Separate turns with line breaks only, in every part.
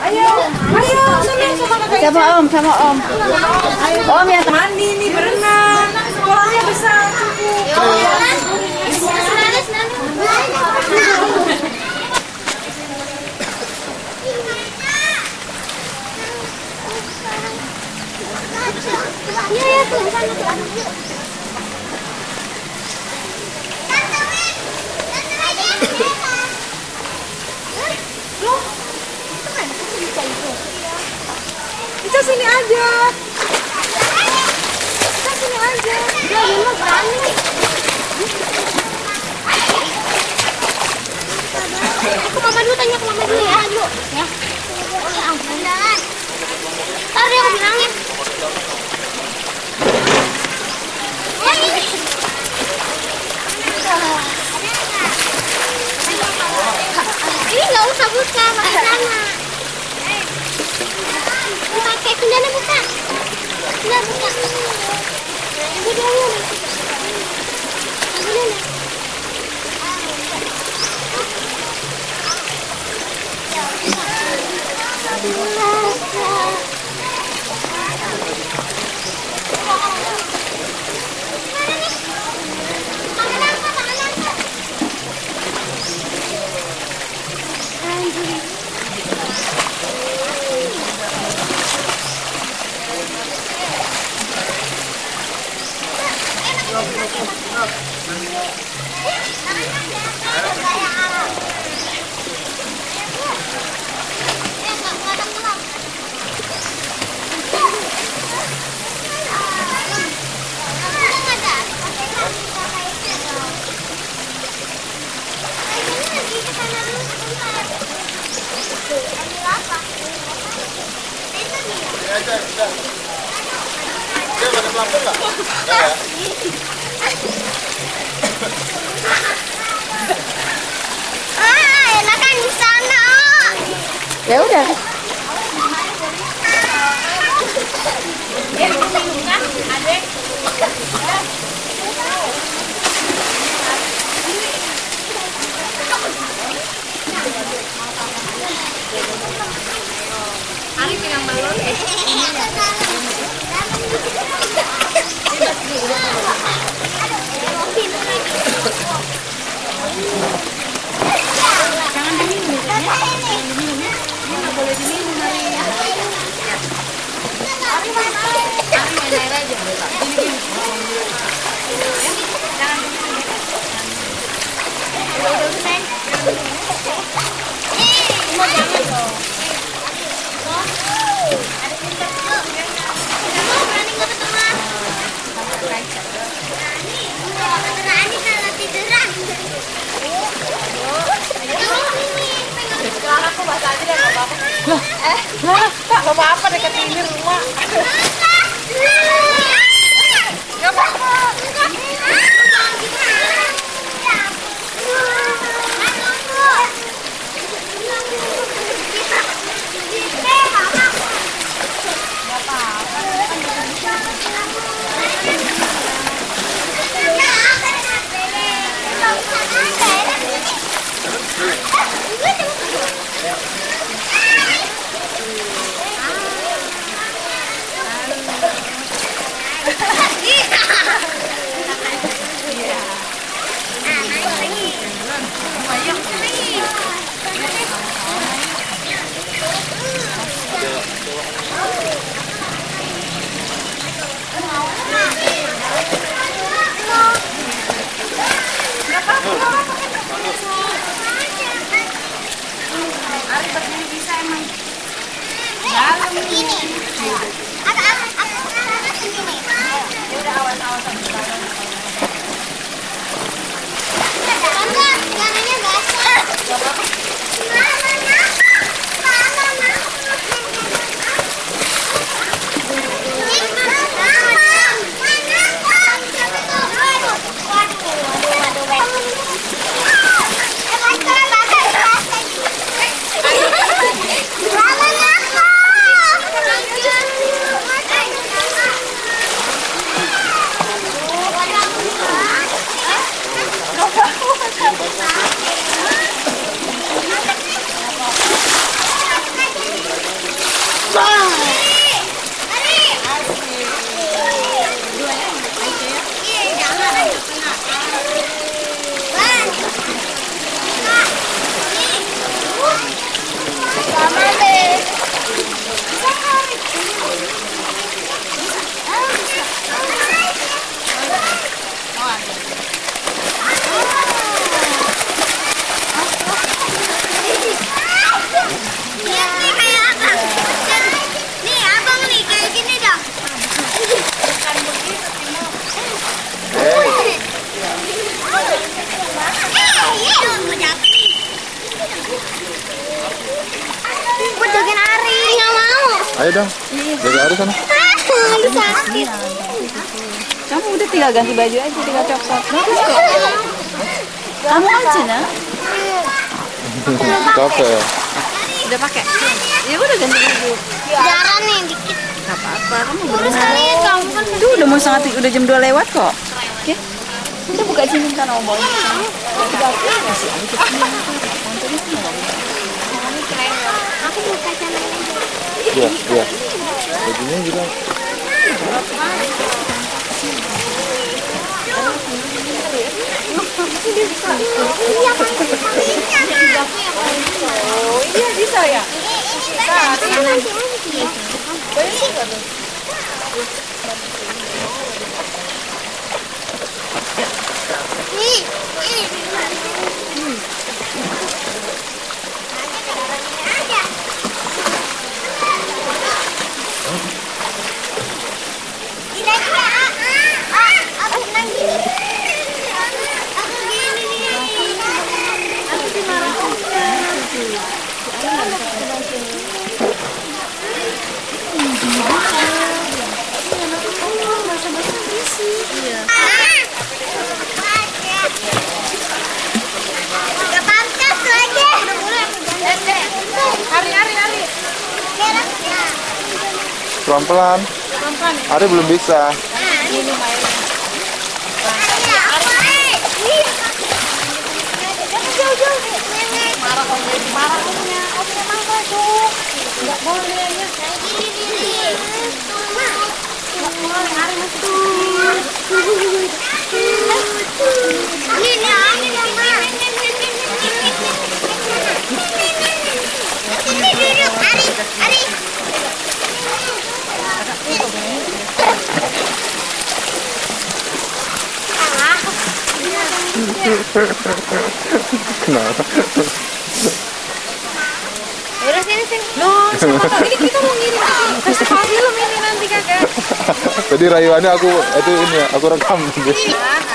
Sama Om, sama Om. Om ya
Mandi nih berenang. Kolamnya besar cukup.
Iya tuh sana.
Kita sini aja. Kita sini aja.
Dia mau berani. Aku mama dulu tanya ke mama dulu ya dulu. Ya. Oh ya ampun. Ntar dia aku bilangin. Ini nggak usah buka, pakai sana. Pakai kendana buka. Kendana buka. Ibu dulu. Ibu dulu. Enakan di sana.
ya udah.
Ari pegang balon. Jangan diminum ya. Ini nggak boleh diminum Ari. Ari main air aja. Gini. Jangan diminum.
Udah sayang.
Mau jangan dong.
Berani nggak ke tengah? Berani kalau tiduran.
Sekarang aku bahasa aja deh, nggak apa-apa. Nggak apa-apa dekat ini rumah. Nggak apa-apa. Ari begini bisa emang. Dalam
Ini. Ada segini.
ya udah awas-awas sama sekarang.
Enggak, tangannya basah.
Nggak apa-apa.
Ayo dong. Jaga Ari sana.
Aduh, sakit.
Kamu udah tinggal ganti baju aja, tinggal copot. Bagus kok. Kamu aja nak.
Capek.
Udah pakai? Ya udah ganti baju.
Jarang nih dikit.
Gak apa-apa, kamu
Terus kalian kamu kan
Duh, udah mau udah jam 2 lewat kok. Oke. Kita buka sini kan mau bawa.
aku buka channel ini.
Iya, iya. Bajunya juga.
Oh iya bisa ya.
Pelan-pelan. Ari belum bisa. Kenapa?
Udah sini.
Loh, siapa tahu ini kita mau ngirim festival film ini nanti kakak.
Tadi rayuannya aku rekam.
Oh sini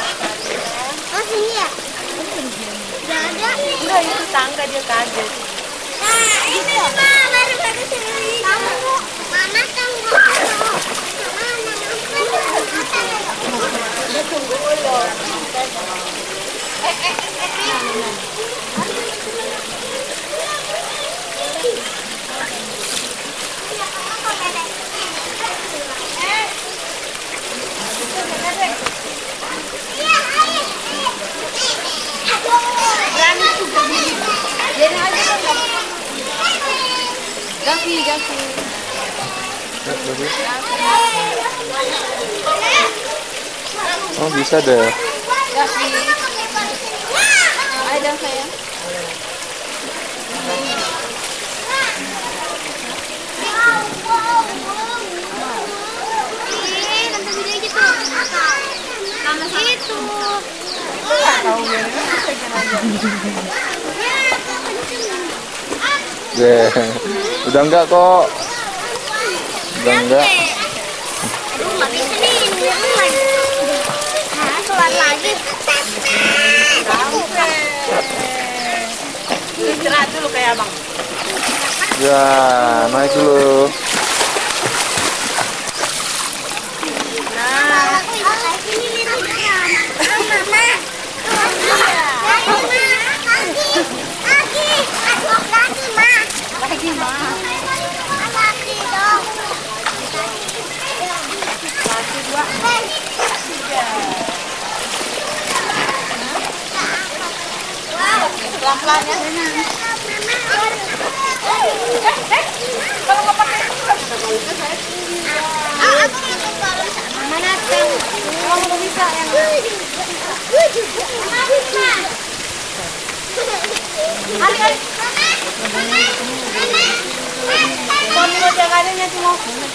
ya? Gak ada.
Enggak, itu tangga dia kaget.
Nah ini baru sini. Kamu mana tangga?
Gavi.
Oh bisa deh.
Gavi. Ada sayang.
Nonton video gitu. Sama situ.
Deh. Udah enggak kok. Udah enggak.
Aduh, nggak bisa nih, ini lagi. Nah, keluar lagi.
Istirahat dulu kayak abang.
Ya, naik dulu.
Nah, ini lihat Mama. Lagi, Ma. Lagi dong.
Satu, dua, pelan-pelan ya. Kalau nggak pakai itu nggak bisa kalau itu saya
Aku mau bareng sama Mana Teng?
kalau nggak bisa yang Ali. Mau jagainnya cuma.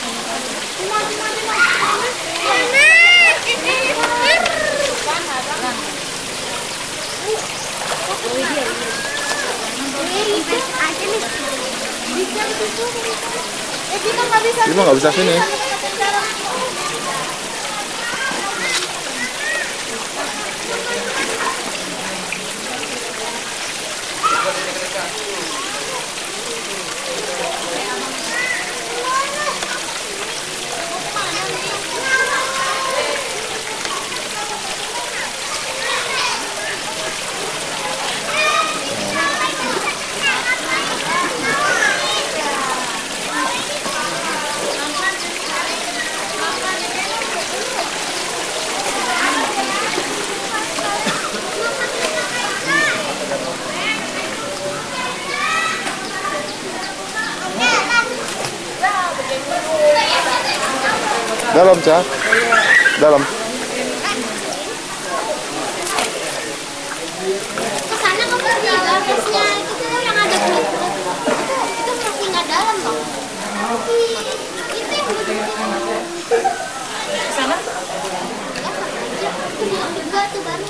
Dia nggak bisa sini. Dalam, Cak. Dalam.
Kesana kamu pergi gasnya itu yang ada bulat-bulat itu masih nggak dalam loh. Itu yang
Ke sana?
juga tuh baru.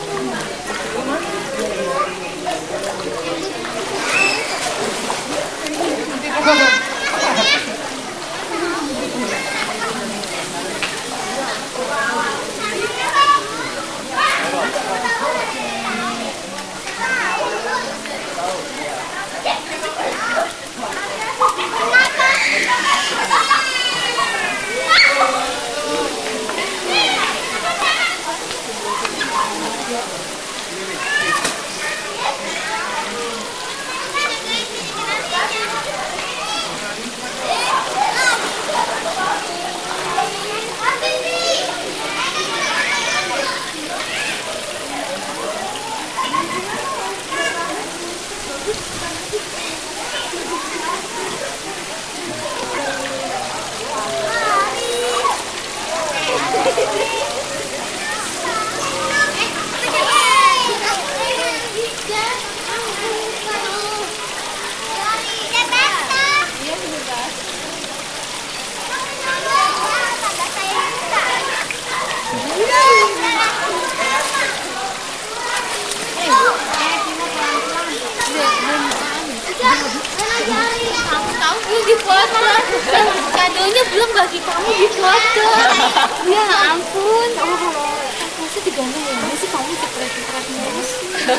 Kadonya belum bagi kamu di foto. Ya ampun. Masa diganteng ini sih kamu cepret-cepret terus.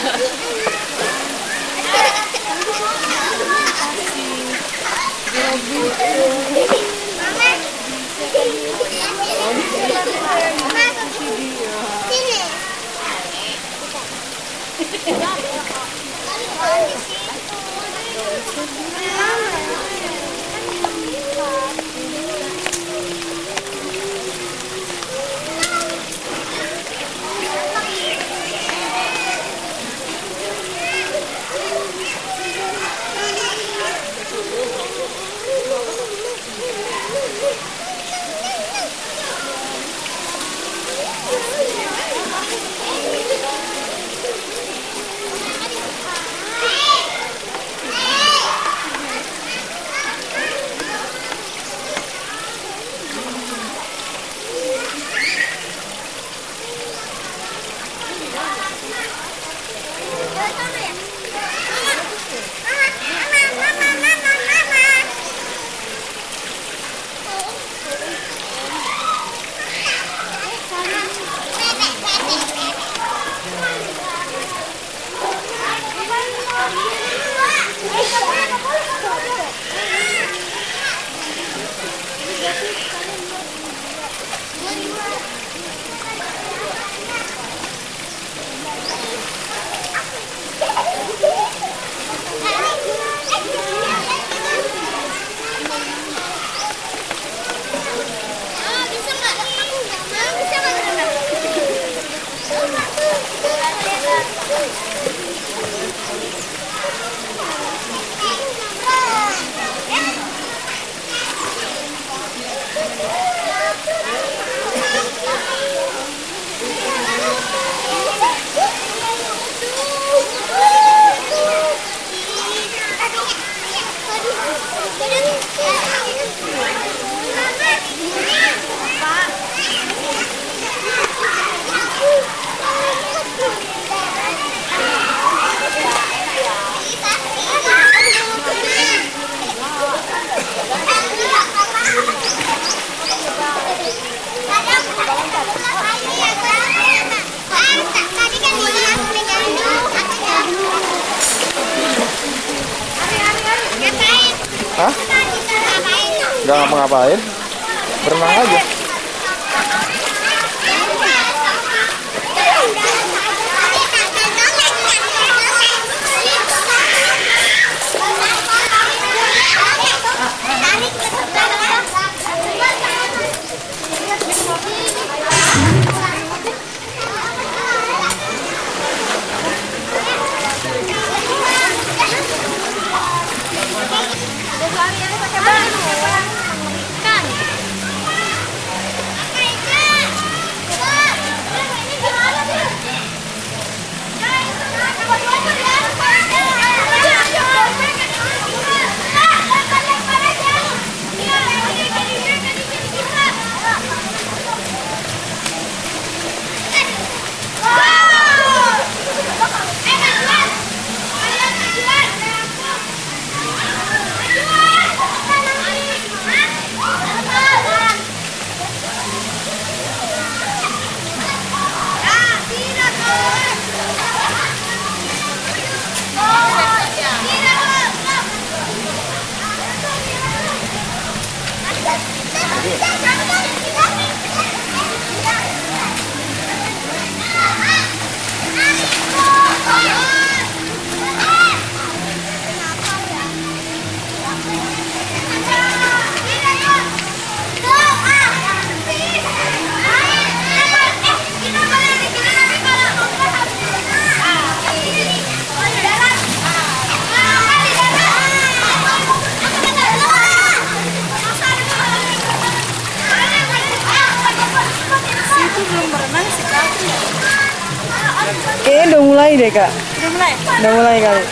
Hah? Gak ngapa-ngapain? Berenang aja.
Kayaknya udah mulai deh kak.
Udah mulai?
Udah mulai kali.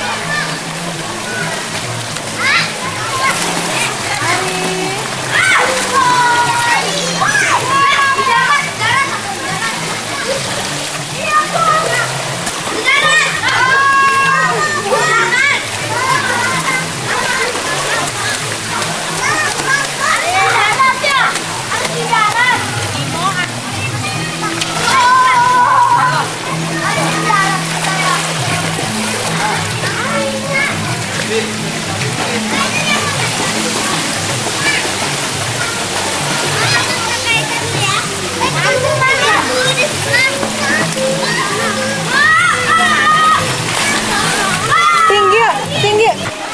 Tinggi, tinggi.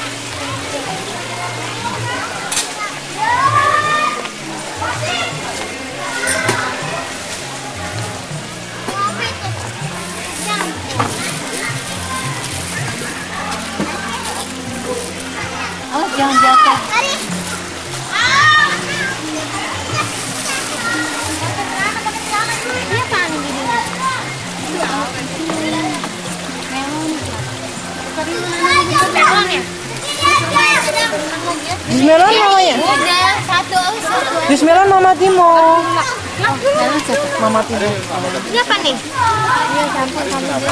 Oh, jangan jatuh.
Ini apaan ini? Melon ya?
Jus melon mamanya.
Udah, satu.
Jus melon Mama Timo.
Melon jatuh.
Mama Timo.
Ini apa nih? Ini campur kamu dia.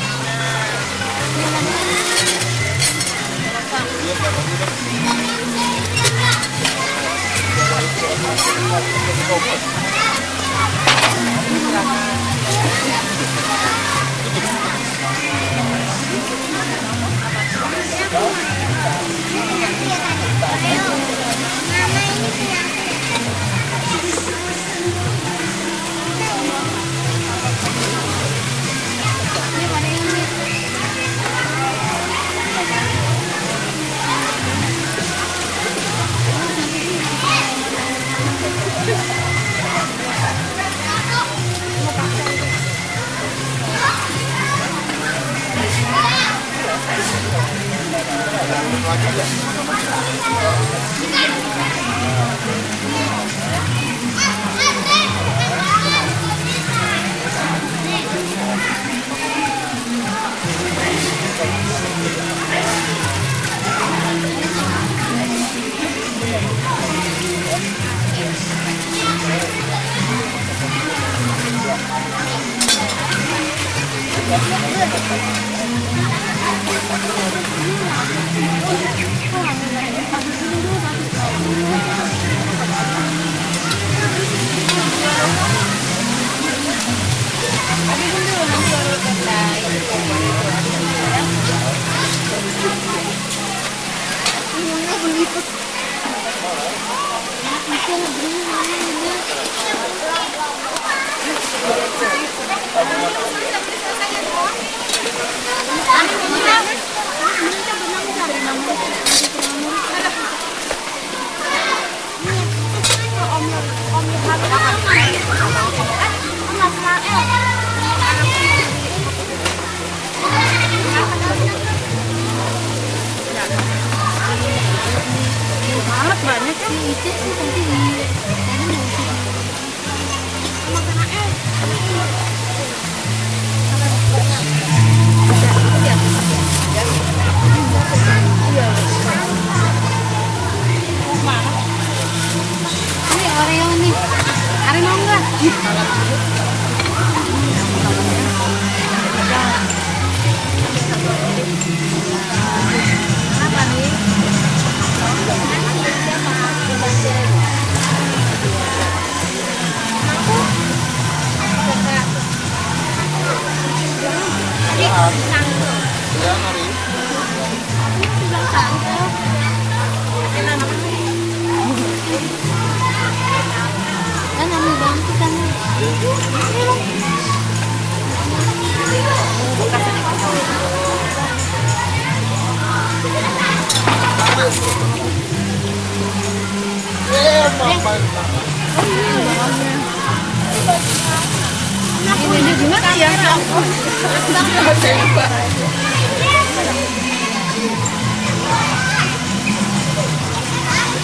Banyak sih itu sih tadi. Ini Oreo nih. Ari mau nggak? Apa nih? Kan ambil bantu kan. Ini gimana ya?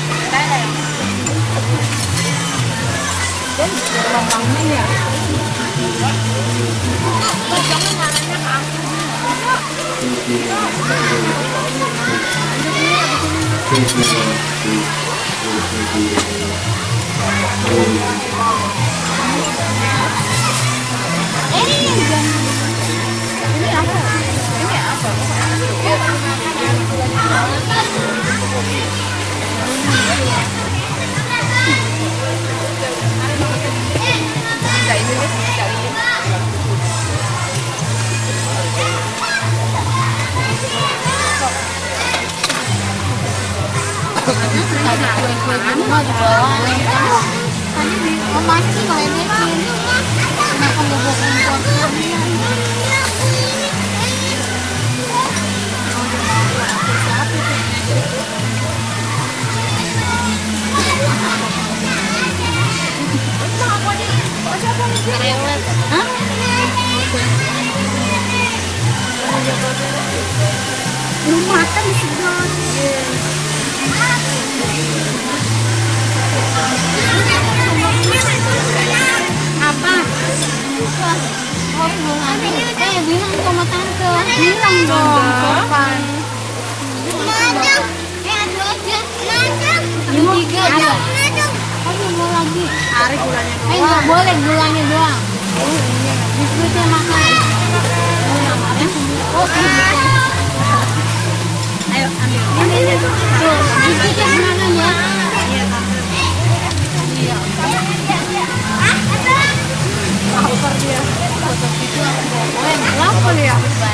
Dan
Belum makan di sebelah. Apa? Oh, bilang sama tante. Bilang dong, sopan. Yang tiga ada. Oh, mau lagi.
Hari gulanya doang.
Nggak boleh gulanya doang. Biskuitnya makan. Oh,
Ayo ambil.
ini tuh. Biskuitnya dimakan ya.
Lapar dia.
Lapar ya.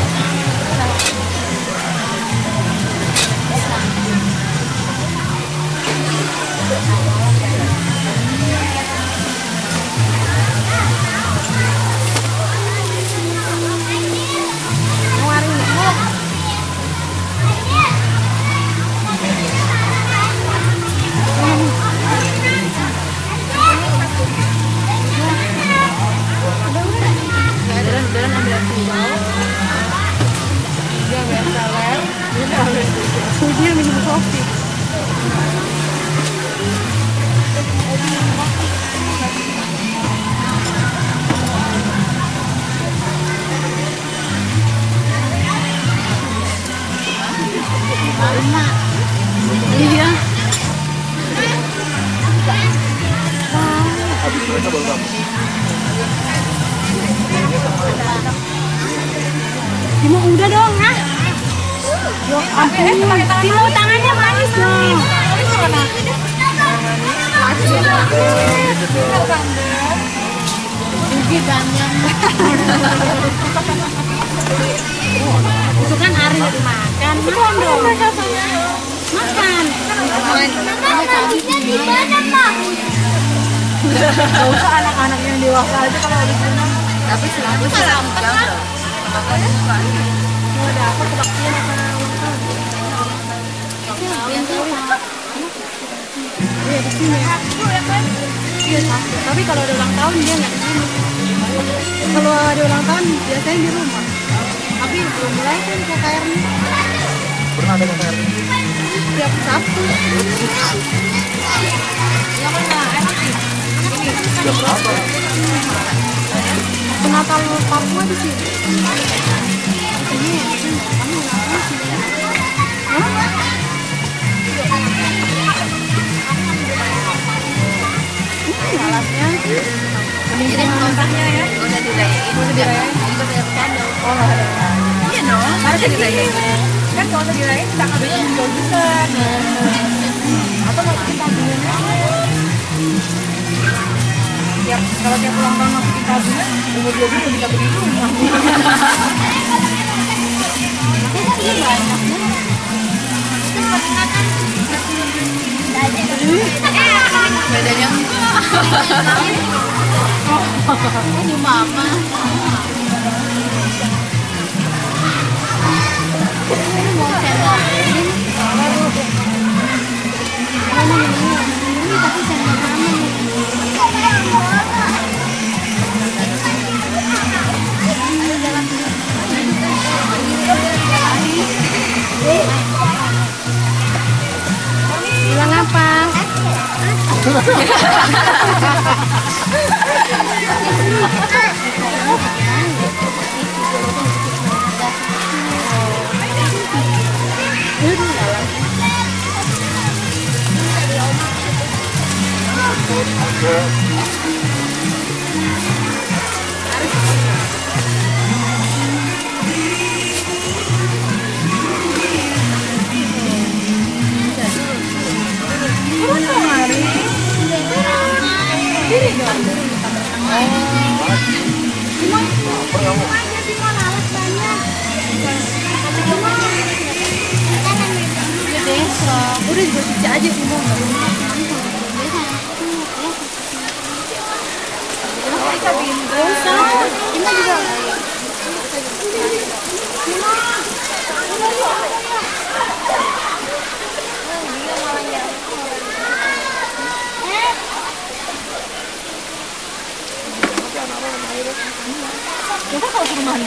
Dia minum kopi.
Iya.
Habis mereka baru kamu.
Timo udah dong, ah. Yo, ampun. Timo tangannya manis dong. Rugi banyak. Itu kan Ari makan. Makan dong. Makan. Di mana, Pak?
Gak usah anak-anak yang dewasa aja kalau habis minum.
Tapi selalu sampah.
Mau ada apa kebaktian apa ulang tahun? Iya di sini. Iya satu. Tapi kalau ada ulang tahun dia nggak di sini. Kalau ada ulang tahun biasanya di rumah. Tapi belum mulai kan KKR-nya.
Pernah ada KKR?
Tiap Sabtu.
Yang mana? Enak sih.
Jam berapa?
Natal Papua di sini. Alatnya.
Jadi kontraknya ya. Udah dirayain.
Udah dirayain.
Udah bayar kado.
Oh nggak ada.
Iya dong. Harusnya dirayain.
Kan kalau udah dirayain kita ngambilnya juga besar. Atau masukin tabungannya. Kalau tiap ulang tahun masukin tabungan, umur 20 bisa beli rumah.
Bedanya ini mama.
Bilang apa?
Udah juga bisa aja sih mau ini juga
Kita kalau suruh mandi.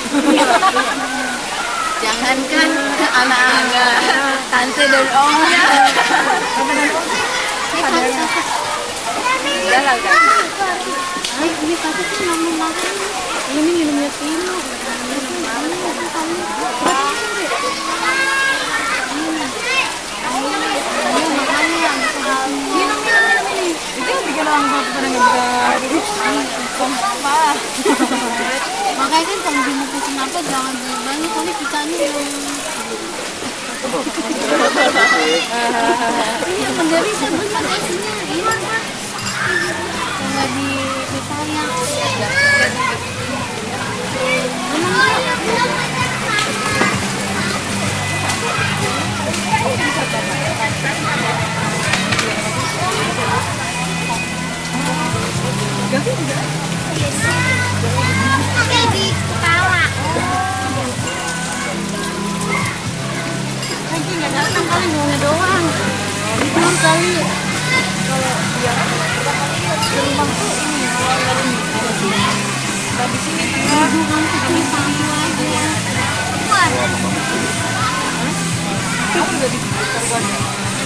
Jangankan anak-anak, tante dan omnya. Udah lah kan.
ini satu sih makan ini minumnya Tino
Itu yang bikin orang tua pada nggak bisa sumpah.
Makanya kan kalau mau pesen apa jangan banyak, soalnya kitanya yang ini yang menjadi sebenarnya isinya ini nggak dipisahin.
di kepala
Mungkin nggak datang kali ngomongnya doang. Tidur kali. Kalau dia di rumah tuh ini kalau di sini duduk kan di panggung aja.
Kamu udah di korban ya?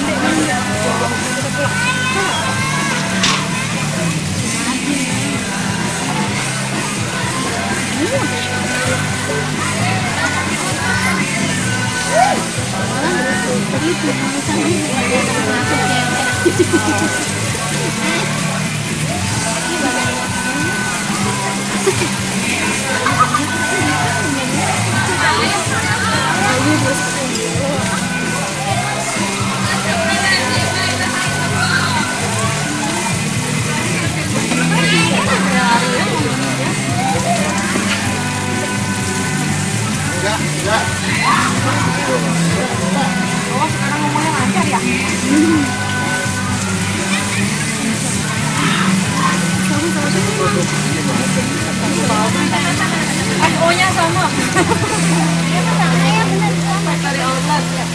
Oh, sekarang ngomongnya lancar ya? O-nya sama. Dari outlet ya.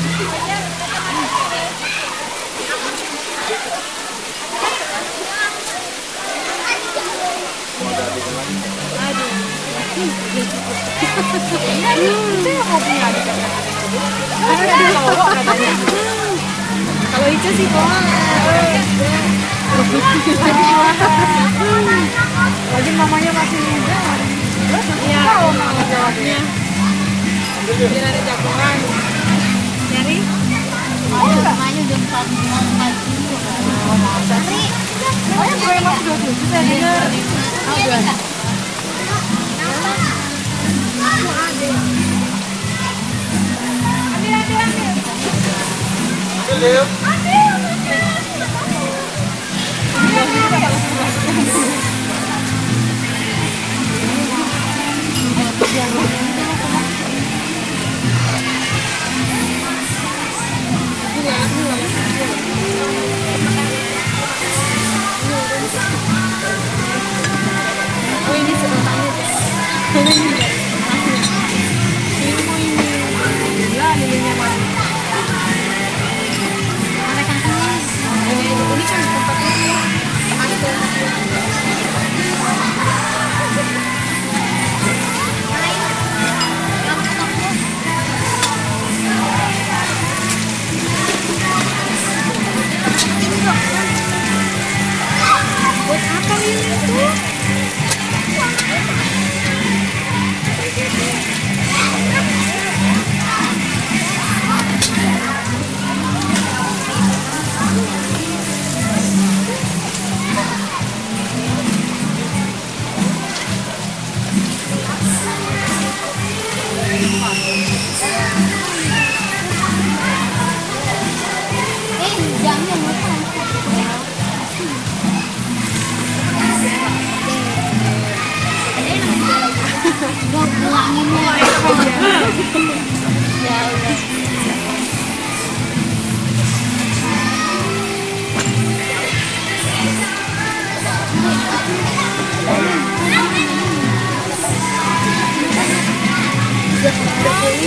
Itu yang mau punya adik kan? Karena ada cowok katanya. Kalau itu sih boleh. Lagi mamanya masih muda. Iya. Tahu mau jawabnya. Biar ada jagoan. Nyari?
Namanya udah 4 kilo.
Oh, masa sih? Oh, yang gue emang 27 saya dengar.
Oh, udah.
Oh, ini sedotannya. Ini mau ini. Gila, lilinya mana? Mana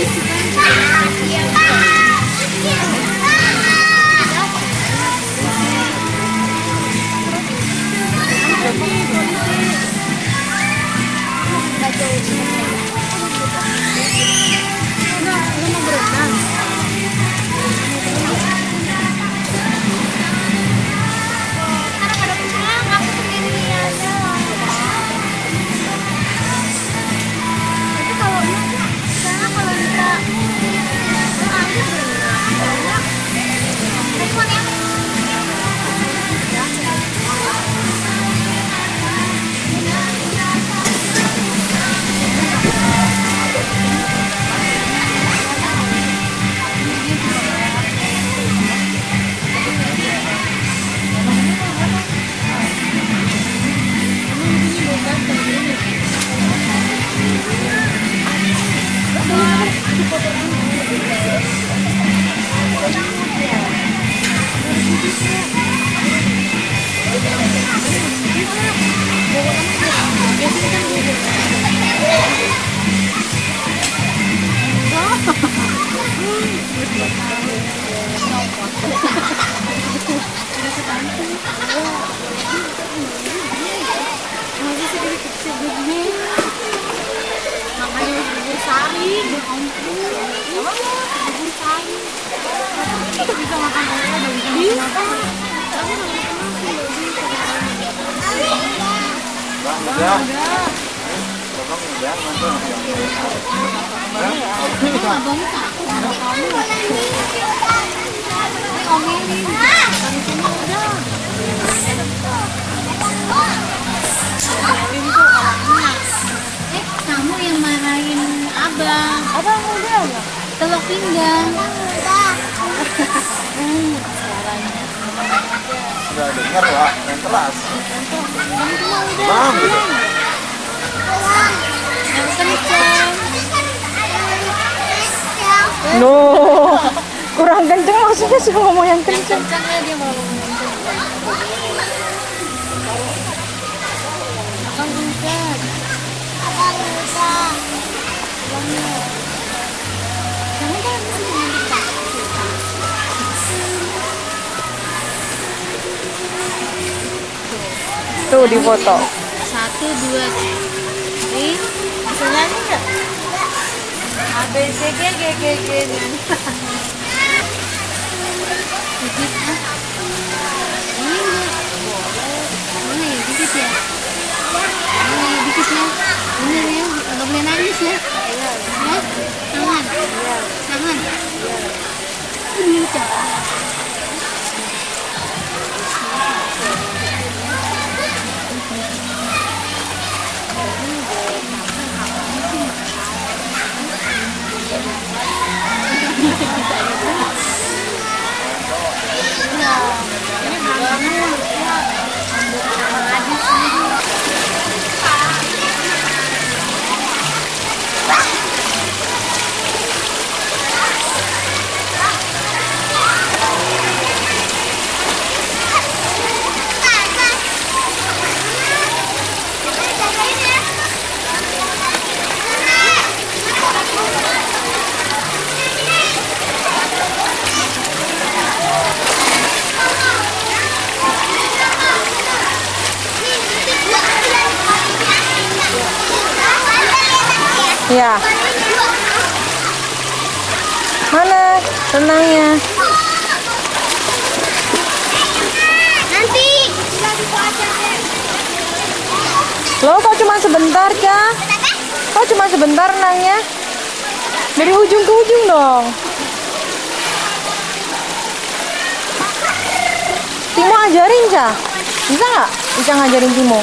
Makanya bubur sari, ya ampun. Bubur sari. Bisa makan Oreo, udah bisa makan apa?
Udah. Tolong udah, mantul.
Abangnya takut sama kamu. Omelin. Dari sini udah. Omelin tuh orangnya. Kamu yang marahin abang. Abang udah ya? Telur pinggang. Suaranya.
Udah dengar Wak, yang keras.
Udah.
Bang, gitu.
Yang kencang.
Loh, kurang kenceng maksudnya sih ngomong yang
Yang
kenceng.
kencang ya dia mau ngomong kencang. Abang udah. Kamu kan masih nanti
Tuh di foto.
1, 2, 3. Bisa nyanyi nggak? A B C G G G G nyanyi. Dikit ah. Ini nggak? Mana ya dikit ya? Mana ya dikit ya? Bener ya, nggak boleh nangis ya? Ya, tangan. Tangan. Ini jangan. Ini belakangnya
Ya. Mana renangnya?
Nanti aja.
Loh, kok cuma sebentar, Ca? Kok cuma sebentar renangnya? Dari ujung ke ujung dong. Timo ajarin, Ca. Bisa nggak? Bisa ngajarin Timo.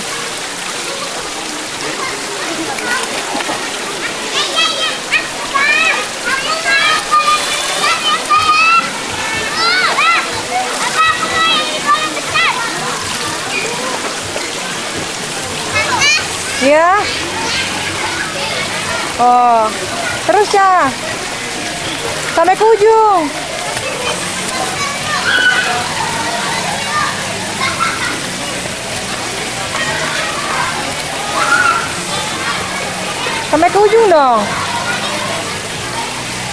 Ya. Oh, terus ya. Sampai ke ujung. Sampai ke ujung dong.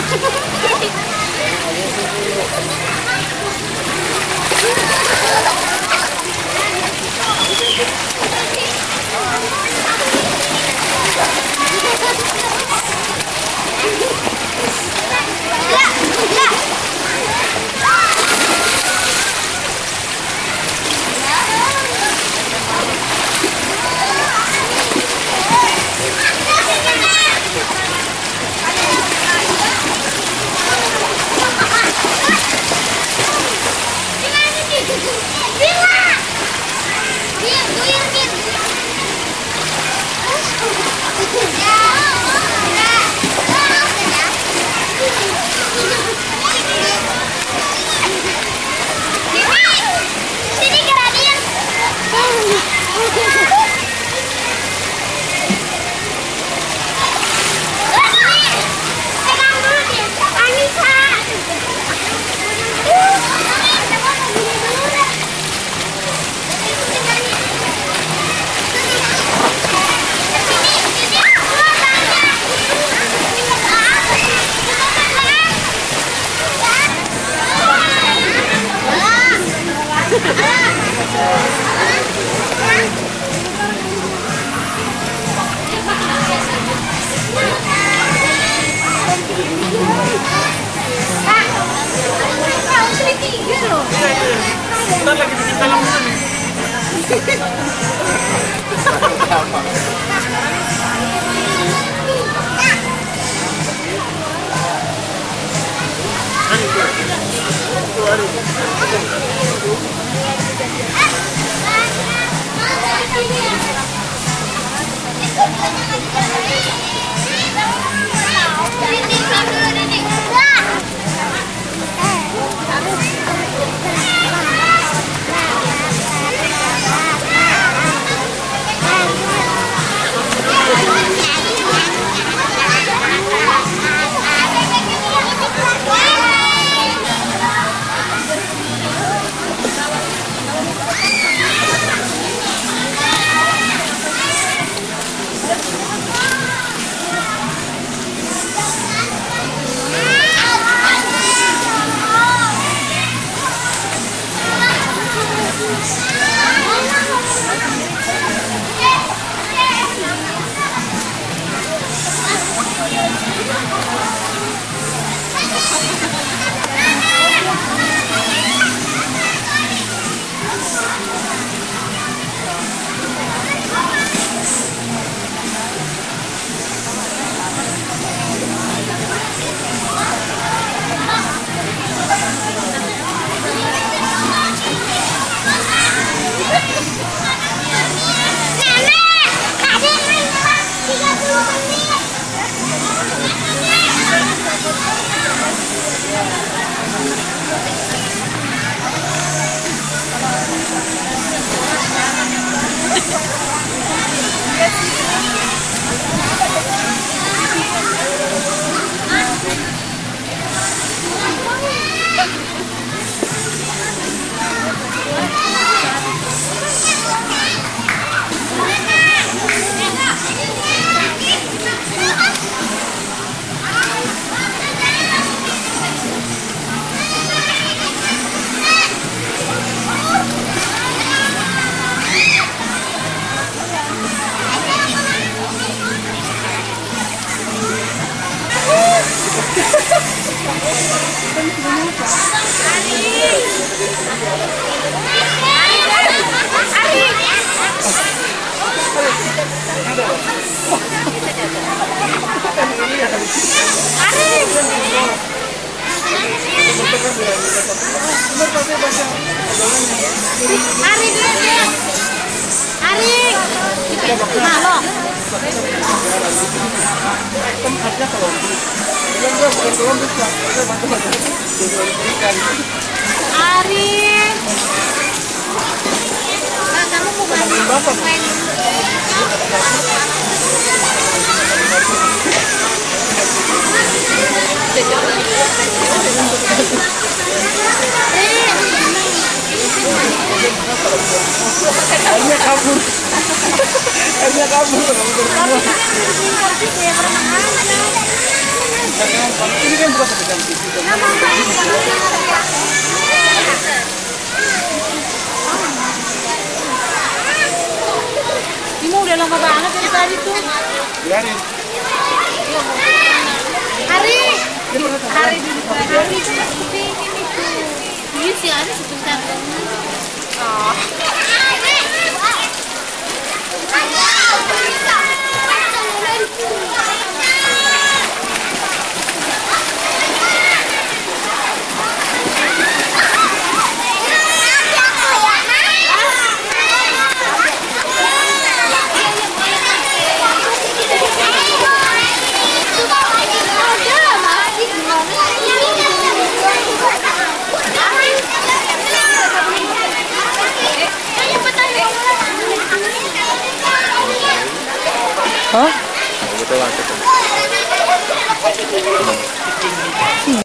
Bentar lagi bikin film dulu nih.
Airnya kabur. Airnya kabur. Ini kan bukan satu jam TV.
Ini udah lama banget dari tadi tuh.
Biarin.
Hari itu pingin itu. Iya sih ada sebentar. Oh.
Hah? Gitu langsung.